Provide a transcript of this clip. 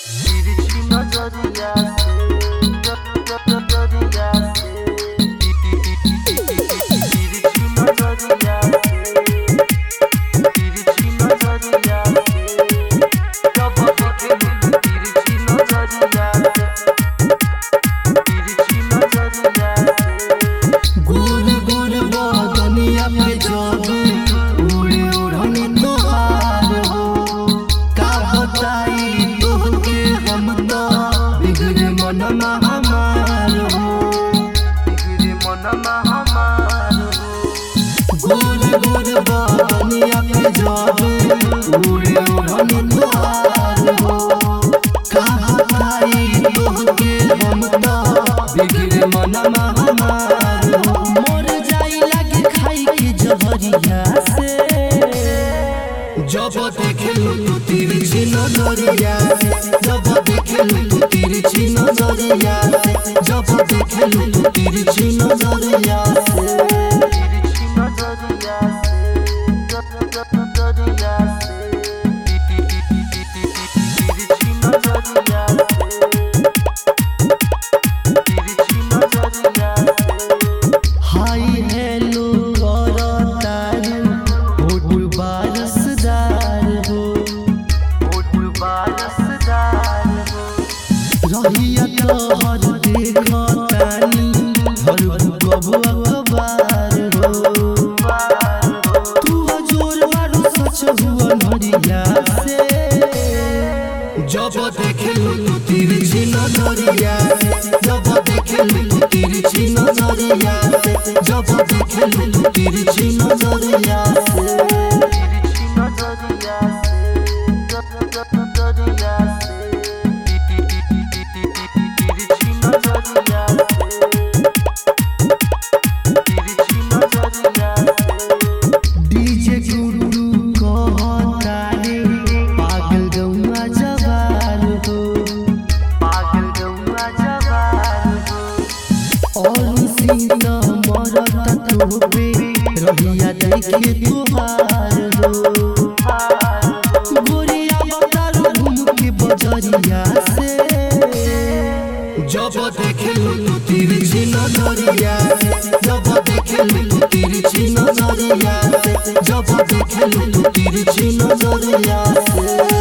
तिरछी नजरिया दुनिया पे जब उड़े उड़नी तोहार हो का बताई तोहके हम तो बिगड़े मनमा हमार हो मर जाई लागे खाई के जहरिया से जब देखलू तू तिरछी नजरिया से जब देखलू तू तिरछी नजरिया से जब देखलू तू तिरछी नजरिया से हर देखा तानी हर कबू अखबार हो तू जोर मारू सच हुआ नरिया से जब देखलू तू तिरछी नजरिया से जब देखलू तू तिरछी नजरिया से जब देखलू तू तिरछी नजरिया से रहिया देखे तुहार हो गोरिया बतारू घूम के बजरिया से जब देखलू तू तिरछी नजरिया से जब देखलू तू तिरछी नजरिया से जब देखलू तू तिरछी नजरिया से